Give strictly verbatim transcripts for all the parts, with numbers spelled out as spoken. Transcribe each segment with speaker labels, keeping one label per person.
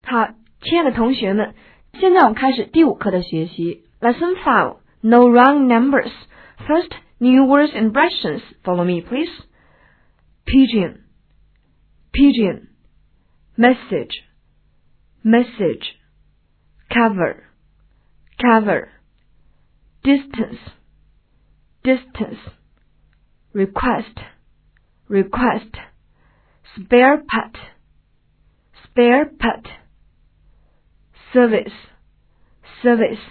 Speaker 1: 好，亲爱的同学们，现在我们开始第五课的学习。Lesson five, no wrong numbers. First, new words and expressions. Follow me, please. Pigeon, pigeon, message, message, cover, cover, distance, distance, request, request, spare part, spare part, service, service.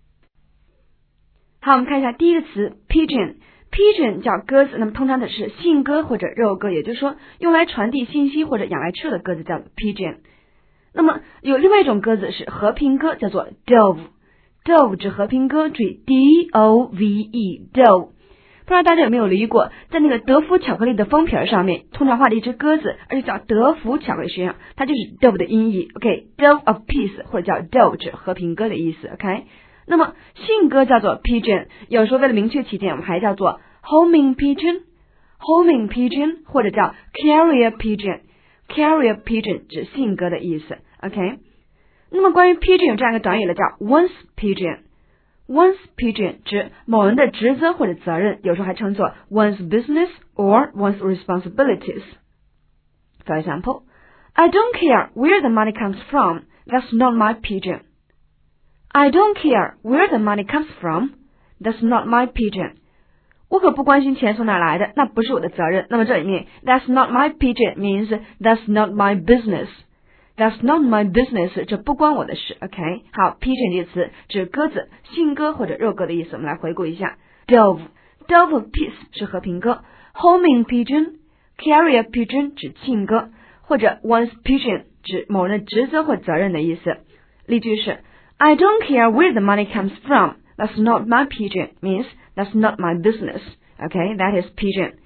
Speaker 1: 好，我们看一下第一个词 pigeon。 pigeon 叫鸽子，那么通常的是信鸽或者肉鸽，也就是说用来传递信息或者养来吃的鸽子叫 pigeon。 那么有另外一种鸽子是和平鸽，叫做 dove。 dove 指和平鸽，注意 D O V E dove。 不知道大家有没有留意过，在那个德芙巧克力的封皮上面通常画了一只鸽子，而且叫德芙巧克力，实际上它就是 dove 的音译。 OK, dove of peace 或者叫 dove 指和平鸽的意思。 OK，那么信鸽叫做 pigeon， 有时候为了明确起见，我们还叫做 homing pigeon, homing pigeon 或者叫 carrier pigeon, carrier pigeon 指信鸽的意思。 OK， 那么关于 pigeon 有这样一个短语了，叫 one's pigeon。 one's pigeon 指某人的职责或者责任，有时候还称作 one's business or one's responsibilities。 For example, I don't care where the money comes from, that's not my pigeon.I don't care where the money comes from. That's not my pigeon. 我可不关心钱从哪来的，那不是我的责任。那么这里面 That's not my pigeon means That's not my business. That's not my business 这不关我的事。 OK， 好， pigeon 这个词指鸽子，信鸽或者肉鸽的意思。我们来回顾一下 Dove, Dove of peace 是和平鸽， Homing pigeon, Carrier pigeon 指信鸽，或者 One's pigeon 指某人的职责或责任的意思。例句是I don't care where the money comes from. That's not my pigeon means that's not my business. Okay, that is pigeon.